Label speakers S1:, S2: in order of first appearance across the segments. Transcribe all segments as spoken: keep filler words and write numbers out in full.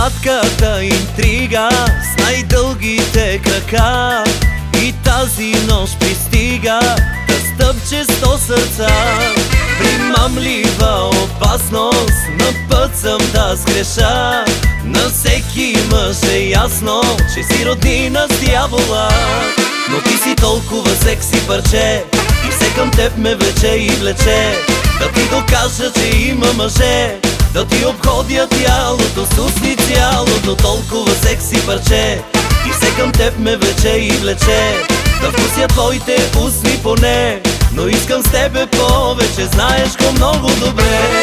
S1: Най-сладката интрига с най-дългите крака и тази нощ пристига да стъпче сто сърца. Примамлива опасност, на път съм да сгреша. На всеки мъж е ясно, че си роднина с дявола. Но ти си толкова секси парче и все към теб ме влече и влече. Да ти докажа, че има мъже, да ти обходя тялото с устни цялото. Толкова секси парче и все към теб ме влече и влече. Да вкуся твоите устни поне, но искам с тебе повече, знаеш го много добре.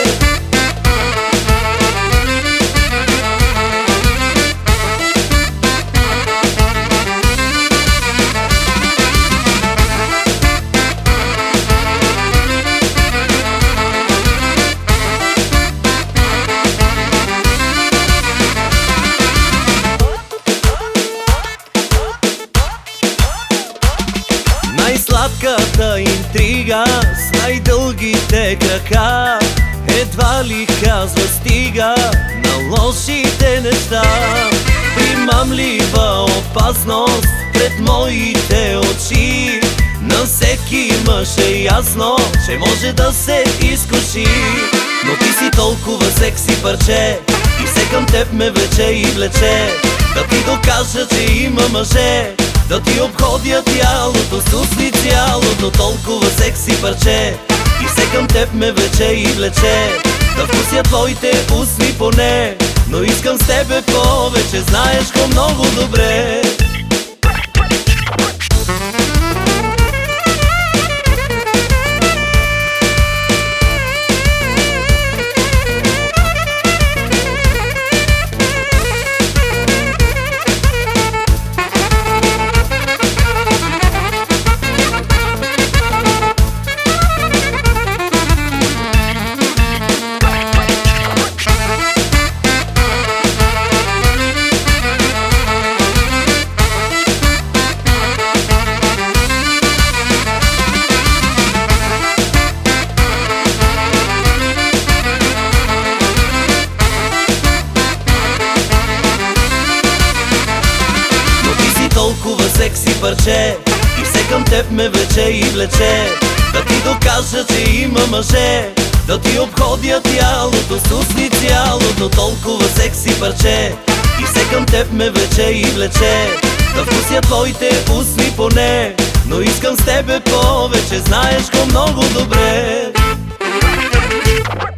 S1: Най-сладката интрига с най-дългите крака едва ли казва стига на лошите неща. Примамлива опасност пред моите очи, на всеки мъж е ясно, че може да се изкуши. Но ти си толкова секси парче и все към теб ме влече и влече. Да ти докажа, че има мъже, да ти обходя тялото с устни цялото. Толкова секси парче и все към теб ме влече и влече. Да вкуся твоите устни поне, но искам с тебе повече, знаеш го много добре. Толкова секси парче и все към теб ме влече и влече. Да ти докажа, че има мъже, да ти обходя тялото с устни цялото. Толкова секси парче и все към теб ме влече и влече. Да вкуся твоите устни поне, но искам с тебе повече, знаеш го много добре.